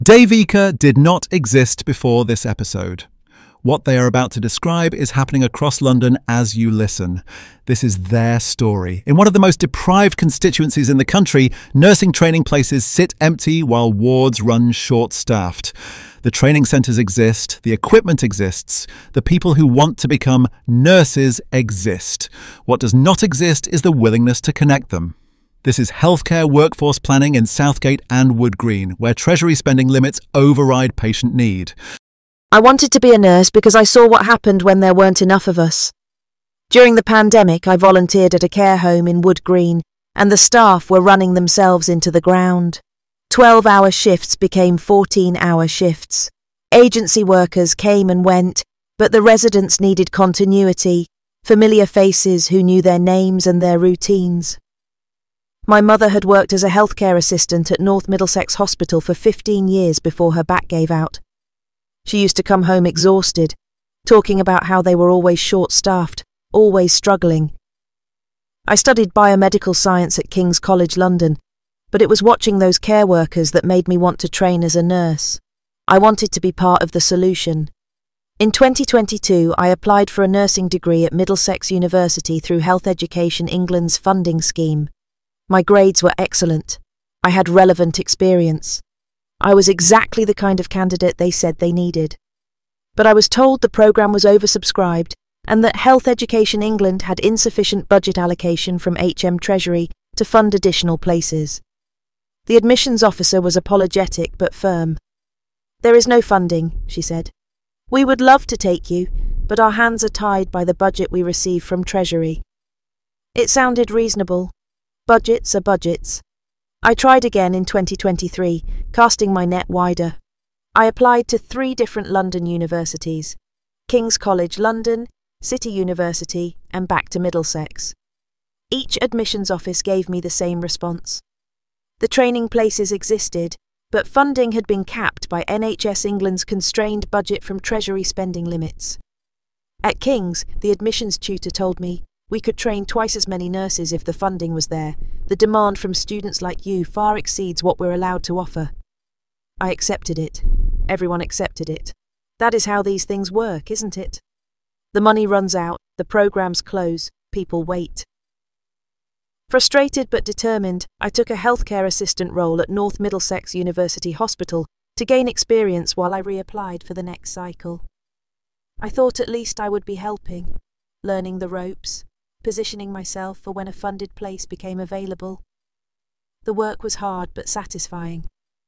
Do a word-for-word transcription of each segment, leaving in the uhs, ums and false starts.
Davika did not exist before this episode. What they are about to describe is happening across London as you listen. This is their story. In one of the most deprived constituencies in the country, nursing training places sit empty while wards run short-staffed. The training centres exist, the equipment exists, the people who want to become nurses exist. What does not exist is the willingness to connect them. This is healthcare workforce planning in Southgate and Wood Green, where Treasury spending limits override patient need. I wanted to be a nurse because I saw what happened when there weren't enough of us. During the pandemic, I volunteered at a care home in Wood Green, and the staff were running themselves into the ground. twelve-hour shifts became fourteen-hour shifts. Agency workers came and went, but the residents needed continuity, familiar faces who knew their names and their routines. My mother had worked as a healthcare assistant at North Middlesex Hospital for fifteen years before her back gave out. She used to come home exhausted, talking about how they were always short-staffed, always struggling. I studied biomedical science at King's College London, but it was watching those care workers that made me want to train as a nurse. I wanted to be part of the solution. In twenty twenty-two, I applied for a nursing degree at Middlesex University through Health Education England's funding scheme. My grades were excellent. I had relevant experience. I was exactly the kind of candidate they said they needed. But I was told the programme was oversubscribed and that Health Education England had insufficient budget allocation from H M Treasury to fund additional places. The admissions officer was apologetic but firm. "There is no funding," she said. "We would love to take you, but our hands are tied by the budget we receive from Treasury." It sounded reasonable. Budgets are budgets. I tried again in twenty twenty-three, casting my net wider. I applied to three different London universities: King's College London, City University, and back to Middlesex. Each admissions office gave me the same response. The training places existed, but funding had been capped by N H S England's constrained budget from Treasury spending limits. At King's, the admissions tutor told me, "We could train twice as many nurses if the funding was there. The demand from students like you far exceeds what we're allowed to offer." I accepted it. Everyone accepted it. That is how these things work, isn't it? The money runs out, the programs close, people wait. Frustrated but determined, I took a healthcare assistant role at North Middlesex University Hospital to gain experience while I reapplied for the next cycle. I thought at least I would be helping, learning the ropes, positioning myself for when a funded place became available. The work was hard but satisfying.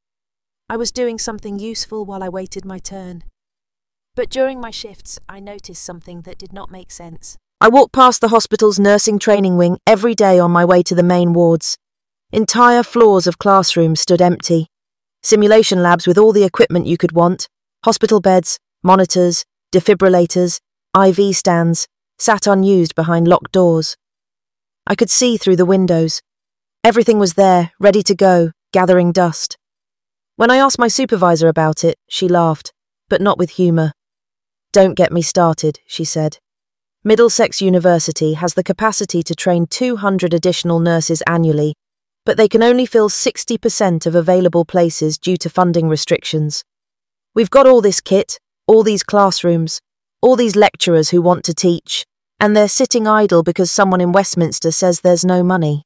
I was doing something useful while I waited my turn. But during my shifts, I noticed something that did not make sense. I walked past the hospital's nursing training wing every day on my way to the main wards. Entire floors of classrooms stood empty. Simulation labs with all the equipment you could want, hospital beds, monitors, defibrillators, I V stands, sat unused behind locked doors. I could see through the windows. Everything was there, ready to go, gathering dust. When I asked my supervisor about it, she laughed, but not with humour. "Don't get me started," she said. "Middlesex University has the capacity to train two hundred additional nurses annually, but they can only fill sixty percent of available places due to funding restrictions. We've got all this kit, all these classrooms, all these lecturers who want to teach, and they're sitting idle because someone in Westminster says there's no money."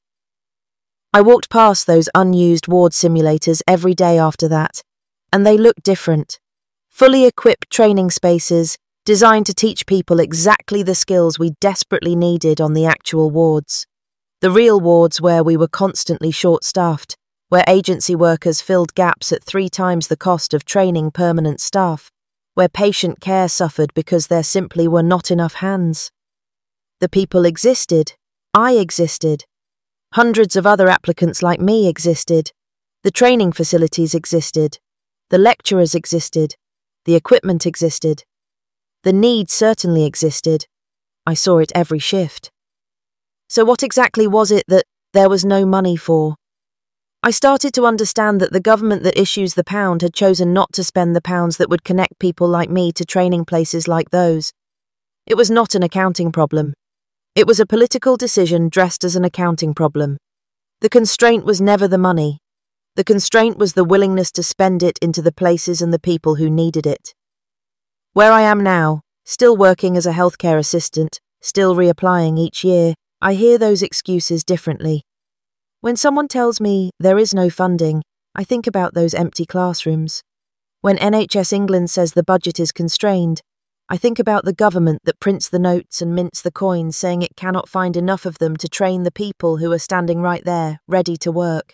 I walked past those unused ward simulators every day after that, and they looked different. Fully equipped training spaces designed to teach people exactly the skills we desperately needed on the actual wards. The real wards where we were constantly short-staffed, where agency workers filled gaps at three times the cost of training permanent staff, where patient care suffered because there simply were not enough hands. The people existed. I existed. Hundreds of other applicants like me existed. The training facilities existed. The lecturers existed. The equipment existed. The need certainly existed. I saw it every shift. So what exactly was it that there was no money for? I started to understand that the government that issues the pound had chosen not to spend the pounds that would connect people like me to training places like those. It was not an accounting problem. It was a political decision dressed as an accounting problem. The constraint was never the money. The constraint was the willingness to spend it into the places and the people who needed it. Where I am now, still working as a healthcare assistant, still reapplying each year, I hear those excuses differently. When someone tells me there is no funding, I think about those empty classrooms. When N H S England says the budget is constrained, I think about the government that prints the notes and mints the coins, saying it cannot find enough of them to train the people who are standing right there, ready to work.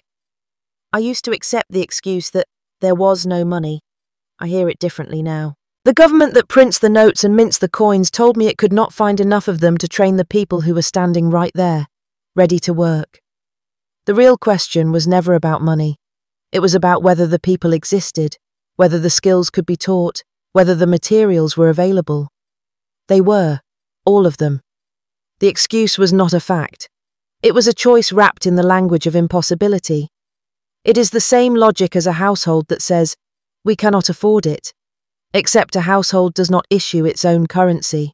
I used to accept the excuse that there was no money. I hear it differently now. The government that prints the notes and mints the coins told me it could not find enough of them to train the people who were standing right there, ready to work. The real question was never about money. It was about whether the people existed, whether the skills could be taught, whether the materials were available. They were, all of them. The excuse was not a fact. It was a choice wrapped in the language of impossibility. It is the same logic as a household that says, we cannot afford it, except a household does not issue its own currency.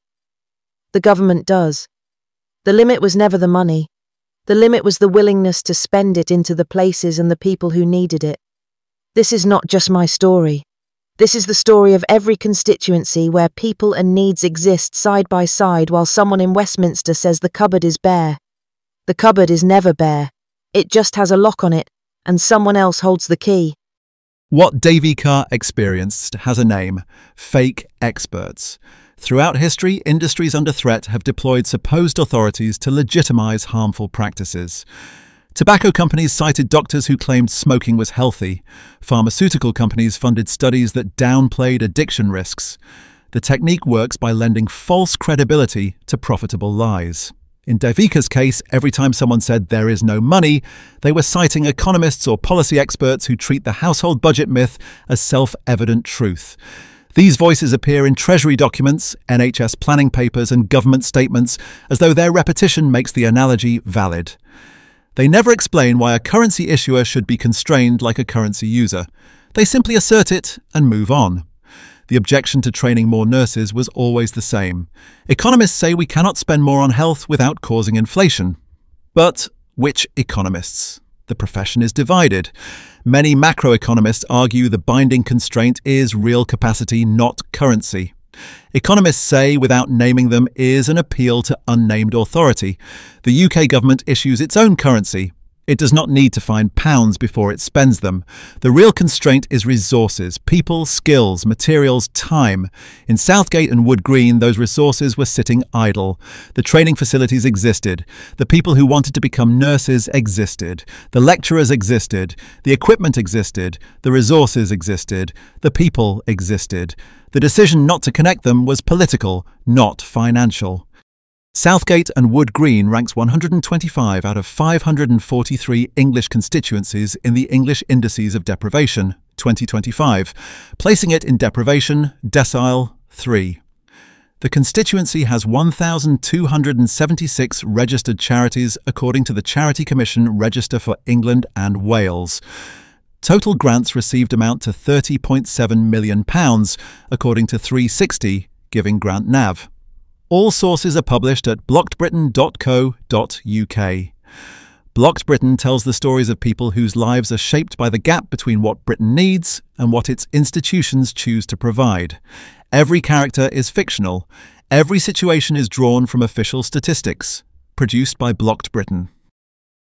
The government does. The limit was never the money. The limit was the willingness to spend it into the places and the people who needed it. This is not just my story. This is the story of every constituency where people and needs exist side by side while someone in Westminster says the cupboard is bare. The cupboard is never bare. It just has a lock on it, and someone else holds the key. What Devika experienced has a name: fake experts. Throughout history, industries under threat have deployed supposed authorities to legitimize harmful practices. Tobacco companies cited doctors who claimed smoking was healthy. Pharmaceutical companies funded studies that downplayed addiction risks. The technique works by lending false credibility to profitable lies. In Devika's case, every time someone said there is no money, they were citing economists or policy experts who treat the household budget myth as self-evident truth. These voices appear in Treasury documents, N H S planning papers and government statements, as though their repetition makes the analogy valid. They never explain why a currency issuer should be constrained like a currency user. They simply assert it and move on. The objection to training more nurses was always the same. Economists say we cannot spend more on health without causing inflation. But which economists? The profession is divided. Many macroeconomists argue the binding constraint is real capacity, not currency. Economists say, without naming them, is an appeal to unnamed authority. The U K government issues its own currency. It does not need to find pounds before it spends them. The real constraint is resources, people, skills, materials, time. In Southgate and Wood Green, those resources were sitting idle. The training facilities existed. The people who wanted to become nurses existed. The lecturers existed. The equipment existed. The resources existed. The people existed. The decision not to connect them was political, not financial. Southgate and Wood Green ranks one hundred twenty-five out of five hundred forty-three English constituencies in the English Indices of Deprivation, twenty twenty-five, placing it in deprivation decile three. The constituency has one thousand two hundred seventy-six registered charities according to the Charity Commission Register for England and Wales. Total grants received amount to thirty point seven million pounds, according to three sixty, Giving Grant Nav. All sources are published at blocked britain dot co dot U K. Blocked Britain tells the stories of people whose lives are shaped by the gap between what Britain needs and what its institutions choose to provide. Every character is fictional. Every situation is drawn from official statistics. Produced by Blocked Britain.